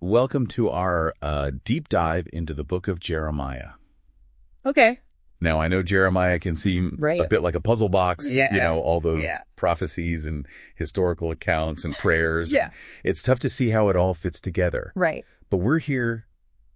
welcome to our deep dive into the book of Jeremiah. Okay. Now, I know Jeremiah can seem a bit like a puzzle box, all those prophecies and historical accounts and prayers. Yeah. It's tough to see how it all fits together. Right. But we're here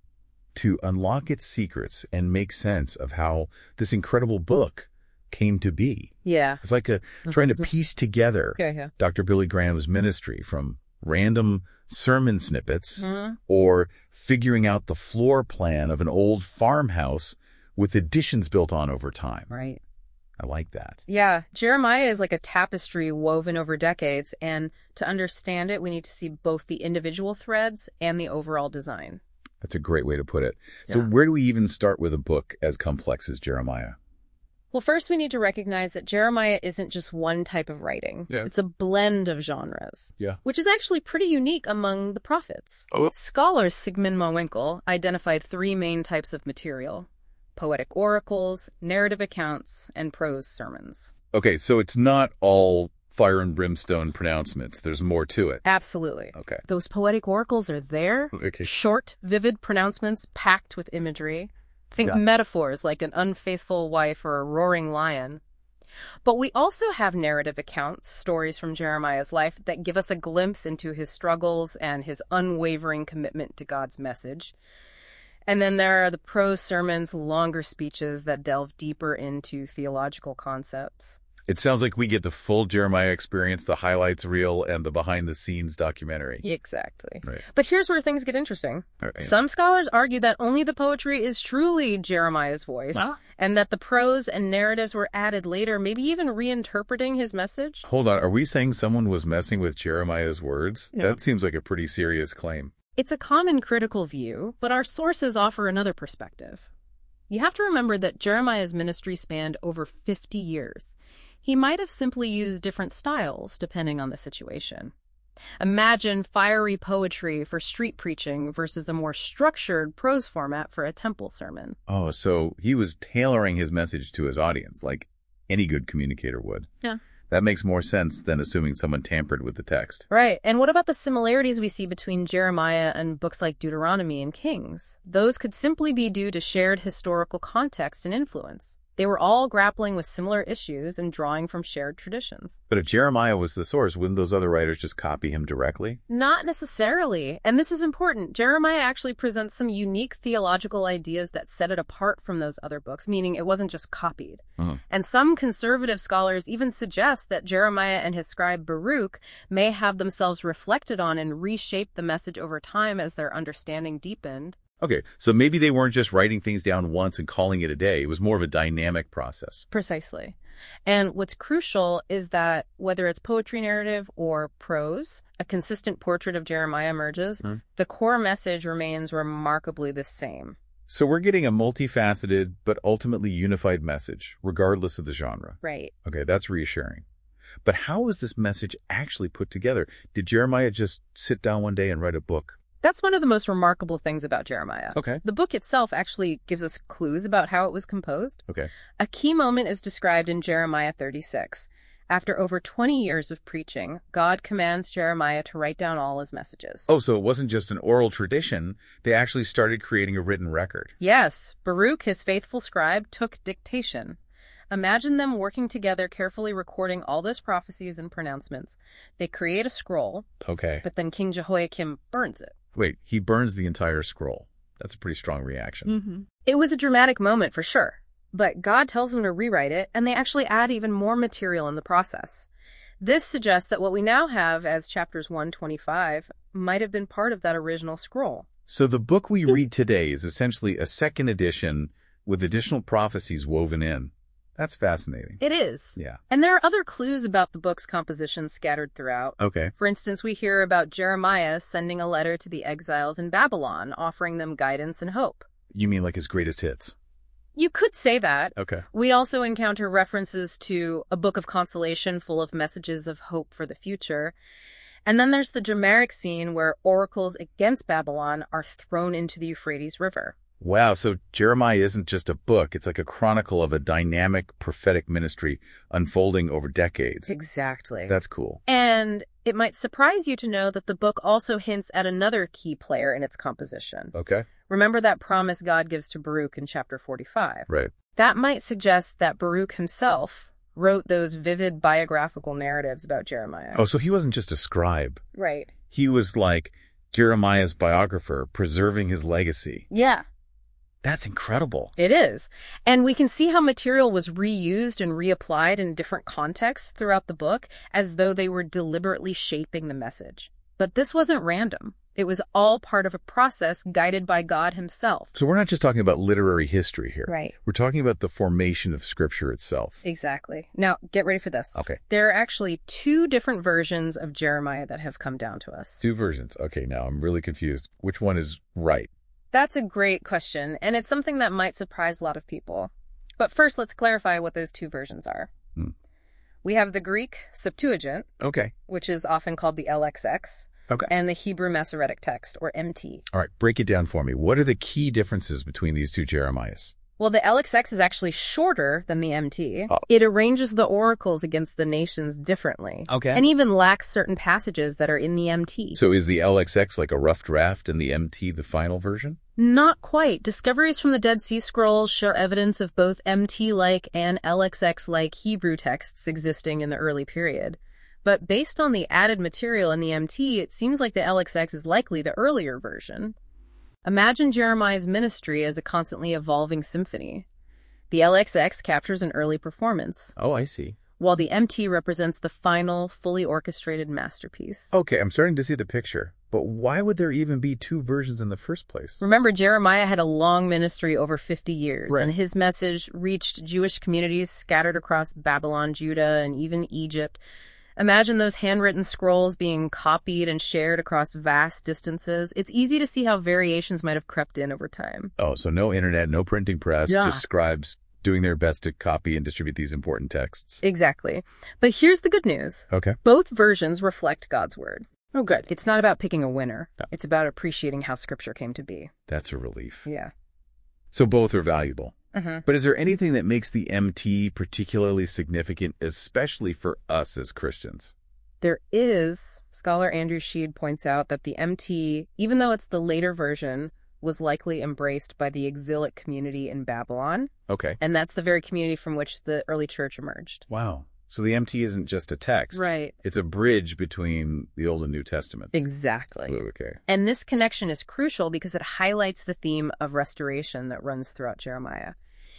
to unlock its secrets and make sense of how this incredible book came to be. Yeah. It's like trying to piece together Dr. Billy Graham's ministry from random sermon snippets or figuring out the floor plan of an old farmhouse with additions built on over time. Right. I like that. Yeah. Jeremiah is like a tapestry woven over decades, and to understand it, we need to see both the individual threads and the overall design. That's a great way to put it. So where do we even start with a book as complex as Jeremiah? Well, first we need to recognize that Jeremiah isn't just one type of writing. Yeah. It's a blend of genres, which is actually pretty unique among the prophets. Scholar Sigmund Mowinckel identified three main types of material: poetic oracles, narrative accounts, and prose sermons. Okay, so it's not all fire and brimstone pronouncements. There's more to it. Absolutely. Okay. Those poetic oracles are there. Okay. Short, vivid pronouncements packed with imagery. Think metaphors like an unfaithful wife or a roaring lion. But we also have narrative accounts, stories from Jeremiah's life that give us a glimpse into his struggles and his unwavering commitment to God's message. And then there are the prose sermons, longer speeches that delve deeper into theological concepts. It sounds like we get the full Jeremiah experience, the highlights reel, and the behind-the-scenes documentary. Exactly. Right. But here's where things get interesting. Right. Some scholars argue that only the poetry is truly Jeremiah's voice, and that the prose and narratives were added later, maybe even reinterpreting his message. Hold on. Are we saying someone was messing with Jeremiah's words? Yeah. That seems like a pretty serious claim. It's a common critical view, but our sources offer another perspective. You have to remember that Jeremiah's ministry spanned over 50 years. He might have simply used different styles depending on the situation. Imagine fiery poetry for street preaching versus a more structured prose format for a temple sermon. Oh, so he was tailoring his message to his audience like any good communicator would. Yeah. That makes more sense than assuming someone tampered with the text. Right. And what about the similarities we see between Jeremiah and books like Deuteronomy and Kings? Those could simply be due to shared historical context and influence. They were all grappling with similar issues and drawing from shared traditions. But if Jeremiah was the source, wouldn't those other writers just copy him directly? Not necessarily. And this is important. Jeremiah actually presents some unique theological ideas that set it apart from those other books, meaning it wasn't just copied. And some conservative scholars even suggest that Jeremiah and his scribe Baruch may have themselves reflected on and reshaped the message over time as their understanding deepened. Okay, so maybe they weren't just writing things down once and calling it a day. It was more of a dynamic process. Precisely. And what's crucial is that whether it's poetry narrative or prose, a consistent portrait of Jeremiah emerges. The core message remains remarkably the same. So we're getting a multifaceted but ultimately unified message, regardless of the genre. Right. Okay, that's reassuring. But how was this message actually put together? Did Jeremiah just sit down one day and write a book? That's one of the most remarkable things about Jeremiah. Okay. The book itself actually gives us clues about how it was composed. Okay. A key moment is described in Jeremiah 36. After over 20 years of preaching, God commands Jeremiah to write down all his messages. Oh, so it wasn't just an oral tradition. They actually started creating a written record. Yes. Baruch, his faithful scribe, took dictation. Imagine them working together, carefully recording all those prophecies and pronouncements. They create a scroll. Okay. But then King Jehoiakim burns it. Wait, he burns the entire scroll. That's a pretty strong reaction. It was a dramatic moment for sure, but God tells them to rewrite it, and they actually add even more material in the process. This suggests that what we now have as chapters 125 might have been part of that original scroll. So the book we read today is essentially a second edition with additional prophecies woven in. That's fascinating. It is. Yeah. And there are other clues about the book's composition scattered throughout. Okay. For instance, we hear about Jeremiah sending a letter to the exiles in Babylon, offering them guidance and hope. You mean like his greatest hits? You could say that. Okay. We also encounter references to a book of consolation full of messages of hope for the future. And then there's the dramatic scene where oracles against Babylon are thrown into the Euphrates River. Wow, so Jeremiah isn't just a book. It's like a chronicle of a dynamic prophetic ministry unfolding over decades. Exactly. That's cool. And it might surprise you to know that the book also hints at another key player in its composition. Okay. Remember that promise God gives to Baruch in chapter 45? Right. That might suggest that Baruch himself wrote those vivid biographical narratives about Jeremiah. Oh, so he wasn't just a scribe. Right. He was like Jeremiah's biographer, preserving his legacy. Yeah. That's incredible. It is. And we can see how material was reused and reapplied in different contexts throughout the book, as though they were deliberately shaping the message. But this wasn't random. It was all part of a process guided by God himself. So we're not just talking about literary history here. Right. We're talking about the formation of Scripture itself. Exactly. Now, get ready for this. Okay. There are actually 2 different versions of Jeremiah that have come down to us. 2 versions. Okay, now I'm really confused. Which one is right? That's a great question, and it's something that might surprise a lot of people. But first, let's clarify what those 2 versions are. We have the Greek Septuagint, okay, which is often called the LXX, okay, and the Hebrew Masoretic Text, or MT. All right, break it down for me. What are the key differences between these 2 Jeremiahs? Well, the LXX is actually shorter than the MT. Oh. It arranges the oracles against the nations differently. Okay. And even lacks certain passages that are in the MT. So is the LXX like a rough draft and the MT the final version? Not quite. Discoveries from the Dead Sea Scrolls show evidence of both MT-like and LXX-like Hebrew texts existing in the early period. But based on the added material in the MT, it seems like the LXX is likely the earlier version. Imagine Jeremiah's ministry as a constantly evolving symphony. The LXX captures an early performance. Oh, I see. While the MT represents the final, fully orchestrated masterpiece. Okay, I'm starting to see the picture. But why would there even be 2 versions in the first place? Remember, Jeremiah had a long ministry over 50 years, right, and his message reached Jewish communities scattered across Babylon, Judah, and even Egypt. Imagine those handwritten scrolls being copied and shared across vast distances. It's easy to see how variations might have crept in over time. Oh, so no internet, no printing press, Yeah. just scribes doing their best to copy and distribute these important texts. Exactly. But here's the good news. Okay. Both versions reflect God's word. Oh, good. It's not about picking a winner. No. It's about appreciating how Scripture came to be. That's a relief. Yeah. So both are valuable. Mm-hmm. But is there anything that makes the MT particularly significant, especially for us as Christians? There is. Scholar Andrew Sheed points out that the MT, even though it's the later version, was likely embraced by the exilic community in Babylon. Okay. And that's the very community from which the early church emerged. Wow. So the MT isn't just a text. Right. It's a bridge between the Old and New Testament. Exactly. Okay. And this connection is crucial because it highlights the theme of restoration that runs throughout Jeremiah.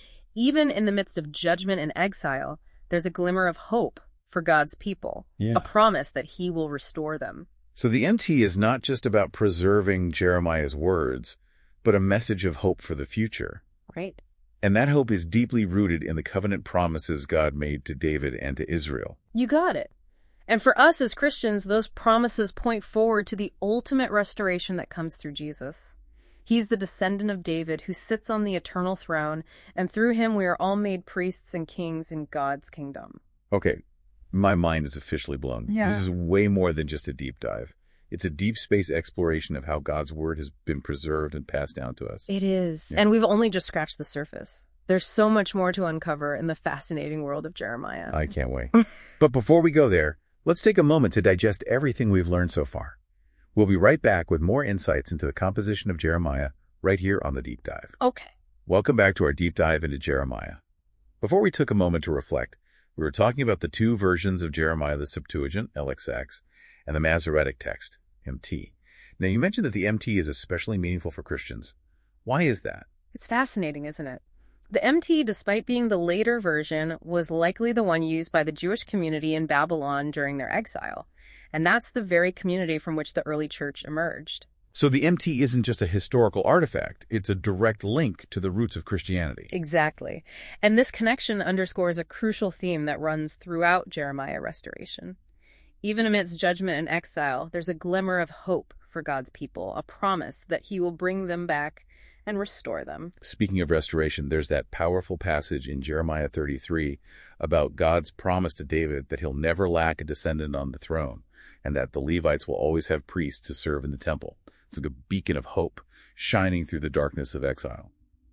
Even in the midst of judgment and exile, there's a glimmer of hope for God's people, a promise that he will restore them. So the MT is not just about preserving Jeremiah's words, but a message of hope for the future. Right. And that hope is deeply rooted in the covenant promises God made to David and to Israel. You got it. And for us as Christians, those promises point forward to the ultimate restoration that comes through Jesus. He's the descendant of David who sits on the eternal throne, and through him we are all made priests and kings in God's kingdom. Okay, my mind is officially blown. Yeah. This is way more than just a deep dive. It's a deep space exploration of how God's word has been preserved and passed down to us. It is. Yeah. And we've only just scratched the surface. There's so much more to uncover in the fascinating world of Jeremiah. I can't wait. But before we go there, let's take a moment to digest everything we've learned so far. We'll be right back with more insights into the composition of Jeremiah right here on The Deep Dive. Okay. Welcome back to our deep dive into Jeremiah. Before we took a moment to reflect, we were talking about the 2 versions of Jeremiah, the Septuagint, LXX, and the Masoretic Text, MT. Now, you mentioned that the MT is especially meaningful for Christians. Why is that? It's fascinating, isn't it? The MT, despite being the later version, was likely the one used by the Jewish community in Babylon during their exile. And that's the very community from which the early church emerged. So the MT isn't just a historical artifact. It's a direct link to the roots of Christianity. Exactly. And this connection underscores a crucial theme that runs throughout Jeremiah restoration. Even amidst judgment and exile, there's a glimmer of hope for God's people, a promise that he will bring them back and restore them. Speaking of restoration, there's that powerful passage in Jeremiah 33 about God's promise to David that he'll never lack a descendant on the throne and that the Levites will always have priests to serve in the temple. It's like a beacon of hope shining through the darkness of exile.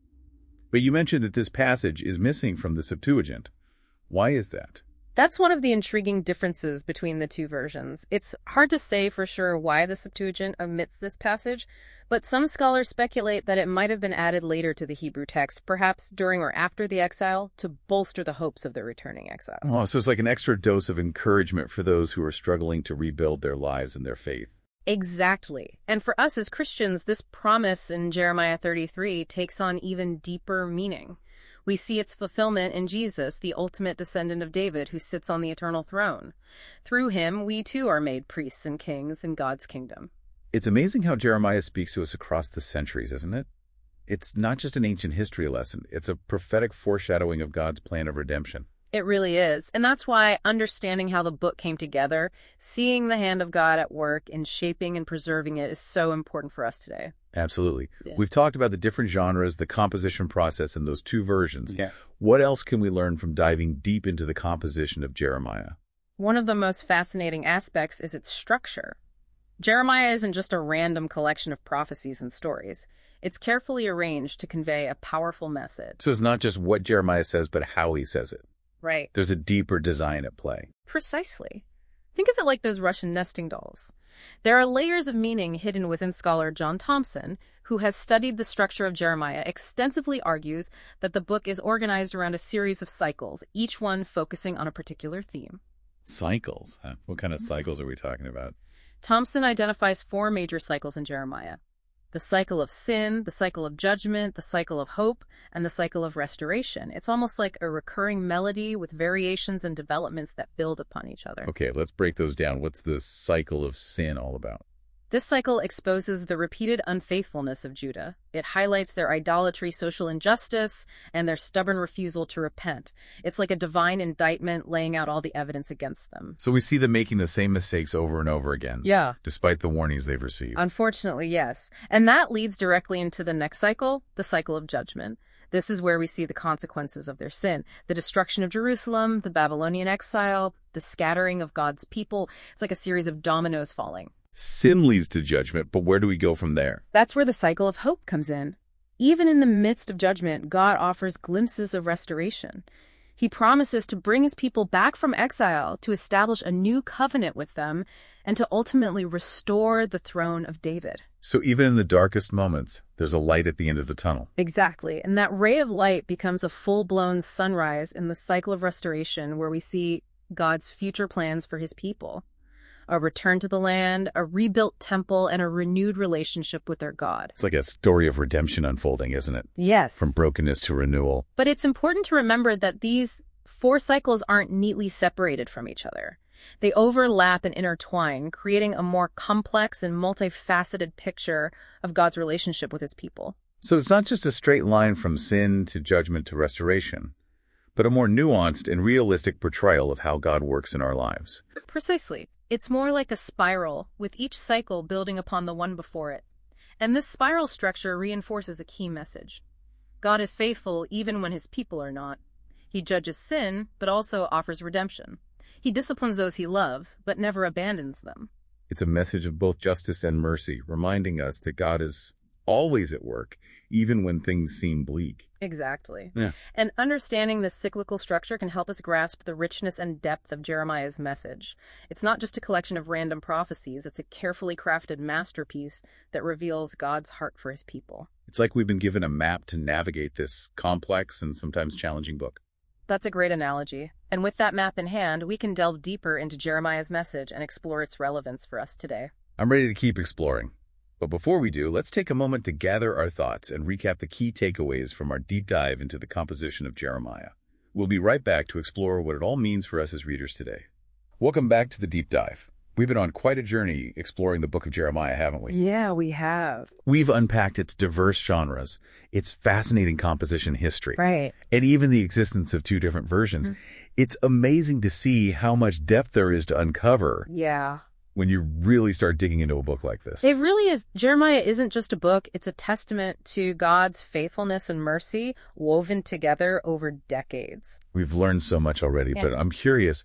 But you mentioned that this passage is missing from the Septuagint. Why is that? That's one of the intriguing differences between the two versions. It's hard to say for sure why the Septuagint omits this passage, but some scholars speculate that it might have been added later to the Hebrew text, perhaps during or after the exile, to bolster the hopes of the returning exiles. Oh, so it's like an extra dose of encouragement for those who are struggling to rebuild their lives and their faith. Exactly. And for us as Christians, this promise in Jeremiah 33 takes on even deeper meaning. We see its fulfillment in Jesus, the ultimate descendant of David, who sits on the eternal throne. Through him, we too are made priests and kings in God's kingdom. It's amazing how Jeremiah speaks to us across the centuries, isn't it? It's not just an ancient history lesson. It's a prophetic foreshadowing of God's plan of redemption. It really is. And that's why understanding how the book came together, seeing the hand of God at work in shaping and preserving it is so important for us today. Absolutely. Yeah. We've talked about the different genres, the composition process, and those two versions. Yeah. What else can we learn from diving deep into the composition of Jeremiah? One of the most fascinating aspects is its structure. Jeremiah isn't just a random collection of prophecies and stories. It's carefully arranged to convey a powerful message. So it's not just what Jeremiah says, but how he says it. Right. There's a deeper design at play. Precisely. Think of it like those Russian nesting dolls. There are layers of meaning hidden within scholar John Thompson, who has studied the structure of Jeremiah, extensively argues that the book is organized around a series of cycles, each one focusing on a particular theme. Cycles? Huh? What kind of cycles are we talking about? Thompson identifies 4 major cycles in Jeremiah: the cycle of sin, the cycle of judgment, the cycle of hope, and the cycle of restoration. It's almost like a recurring melody with variations and developments that build upon each other. Okay, let's break those down. What's the cycle of sin all about? This cycle exposes the repeated unfaithfulness of Judah. It highlights their idolatry, social injustice, and their stubborn refusal to repent. It's like a divine indictment laying out all the evidence against them. So we see them making the same mistakes over and over again. Yeah. Despite the warnings they've received. Unfortunately, yes. And that leads directly into the next cycle, the cycle of judgment. This is where we see the consequences of their sin. The destruction of Jerusalem, the Babylonian exile, the scattering of God's people. It's like a series of dominoes falling. Sin leads to judgment, but where do we go from there? That's where the cycle of hope comes in. Even in the midst of judgment, God offers glimpses of restoration. He promises to bring his people back from exile, to establish a new covenant with them, and to ultimately restore the throne of David. So even in the darkest moments, there's a light at the end of the tunnel. Exactly. And that ray of light becomes a full-blown sunrise in the cycle of restoration, where we see God's future plans for his people. A return to the land, a rebuilt temple, and a renewed relationship with their God. It's like a story of redemption unfolding, isn't it? Yes. From brokenness to renewal. But it's important to remember that these 4 cycles aren't neatly separated from each other. They overlap and intertwine, creating a more complex and multifaceted picture of God's relationship with his people. So it's not just a straight line from sin to judgment to restoration, but a more nuanced and realistic portrayal of how God works in our lives. Precisely. It's more like a spiral, with each cycle building upon the one before it. And this spiral structure reinforces a key message. God is faithful even when his people are not. He judges sin, but also offers redemption. He disciplines those he loves, but never abandons them. It's a message of both justice and mercy, reminding us that God is always at work, even when things seem bleak. Exactly. Yeah. And understanding this cyclical structure can help us grasp the richness and depth of Jeremiah's message. It's not just a collection of random prophecies. It's a carefully crafted masterpiece that reveals God's heart for his people. It's like we've been given a map to navigate this complex and sometimes challenging book. That's a great analogy. And with that map in hand, we can delve deeper into Jeremiah's message and explore its relevance for us today. I'm ready to keep exploring. But before we do, let's take a moment to gather our thoughts and recap the key takeaways from our deep dive into the composition of Jeremiah. We'll be right back to explore what it all means for us as readers today. Welcome back to the deep dive. We've been on quite a journey exploring the book of Jeremiah, haven't we? Yeah, we have. We've unpacked its diverse genres, its fascinating composition history, Right. and even the existence of 2 different versions. It's amazing to see how much depth there is to uncover. Yeah. When you really start digging into a book like this. It really is. Jeremiah isn't just a book. It's a testament to God's faithfulness and mercy woven together over decades. We've learned so much already, but I'm curious,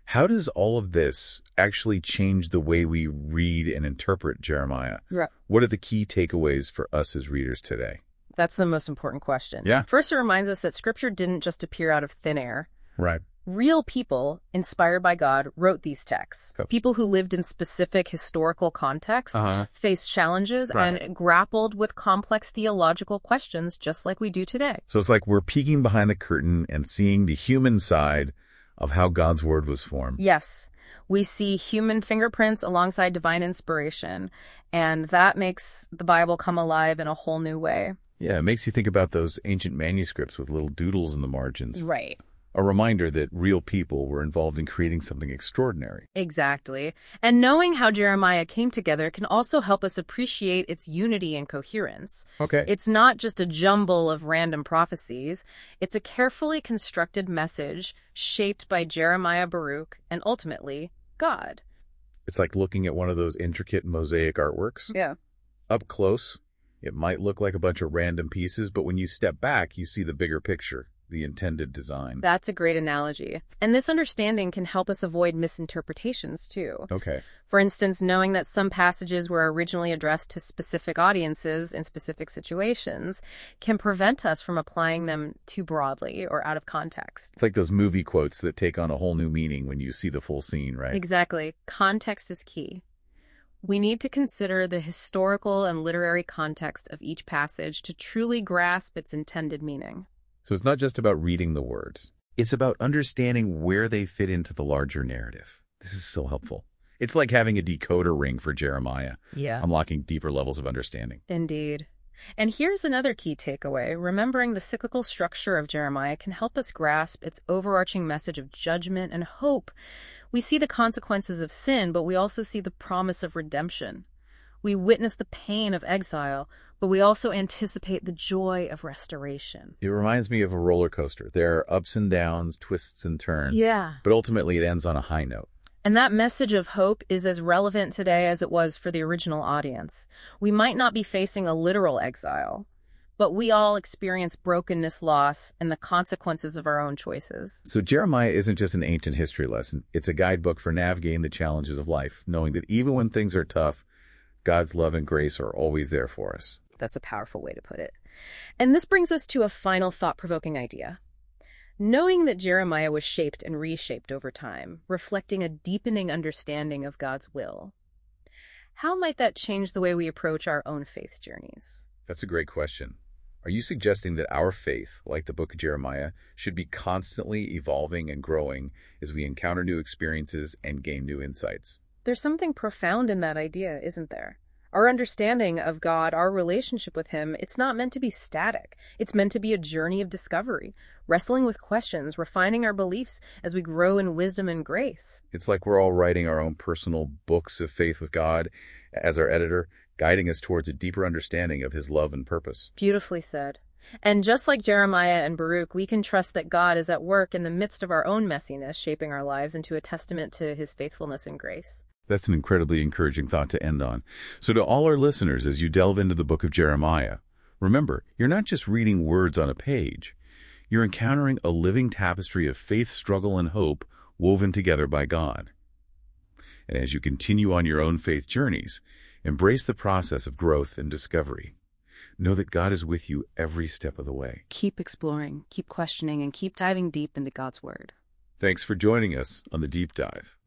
How does all of this actually change the way we read and interpret Jeremiah? Right. What are the key takeaways for us as readers today? That's the most important question. Yeah. First, it reminds us that Scripture didn't just appear out of thin air. Right. Real people, inspired by God, wrote these texts. Oh. People who lived in specific historical contexts, faced challenges, and grappled with complex theological questions just like we do today. So it's like we're peeking behind the curtain and seeing the human side of how God's word was formed. Yes. We see human fingerprints alongside divine inspiration, and that makes the Bible come alive in a whole new way. Yeah, it makes you think about those ancient manuscripts with little doodles in the margins. Right. A reminder that real people were involved in creating something extraordinary. Exactly. And knowing how Jeremiah came together can also help us appreciate its unity and coherence. Okay. It's not just a jumble of random prophecies. It's a carefully constructed message shaped by Jeremiah, Baruch, and ultimately, God. It's like looking at one of those intricate mosaic artworks. Yeah. Up close, it might look like a bunch of random pieces, but when you step back, you see the bigger picture. The intended design. That's a great analogy. And this understanding can help us avoid misinterpretations, too. Okay. For instance, knowing that some passages were originally addressed to specific audiences in specific situations can prevent us from applying them too broadly or out of context. It's like those movie quotes that take on a whole new meaning when you see the full scene, right? Exactly. Context is key. We need to consider the historical and literary context of each passage to truly grasp its intended meaning. So it's not just about reading the words. It's about understanding where they fit into the larger narrative. This is so helpful. It's like having a decoder ring for Jeremiah. Yeah. Unlocking deeper levels of understanding. Indeed. And here's another key takeaway. Remembering the cyclical structure of Jeremiah can help us grasp its overarching message of judgment and hope. We see the consequences of sin, but we also see the promise of redemption. We witness the pain of exile, but we also anticipate the joy of restoration. It reminds me of a roller coaster. There are ups and downs, twists and turns. Yeah. But ultimately it ends on a high note. And that message of hope is as relevant today as it was for the original audience. We might not be facing a literal exile, but we all experience brokenness, loss, and the consequences of our own choices. So Jeremiah isn't just an ancient history lesson. It's a guidebook for navigating the challenges of life, knowing that even when things are tough, God's love and grace are always there for us. That's a powerful way to put it. And this brings us to a final thought-provoking idea. Knowing that Jeremiah was shaped and reshaped over time, reflecting a deepening understanding of God's will, how might that change the way we approach our own faith journeys? That's a great question. Are you suggesting that our faith, like the book of Jeremiah, should be constantly evolving and growing as we encounter new experiences and gain new insights? There's something profound in that idea, isn't there? Our understanding of God, our relationship with Him, it's not meant to be static. It's meant to be a journey of discovery, wrestling with questions, refining our beliefs as we grow in wisdom and grace. It's like we're all writing our own personal books of faith with God as our editor, guiding us towards a deeper understanding of His love and purpose. Beautifully said. And just like Jeremiah and Baruch, we can trust that God is at work in the midst of our own messiness, shaping our lives into a testament to His faithfulness and grace. That's an incredibly encouraging thought to end on. So to all our listeners, as you delve into the book of Jeremiah, remember, you're not just reading words on a page. You're encountering a living tapestry of faith, struggle, and hope woven together by God. And as you continue on your own faith journeys, embrace the process of growth and discovery. Know that God is with you every step of the way. Keep exploring, keep questioning, and keep diving deep into God's Word. Thanks for joining us on The Deep Dive.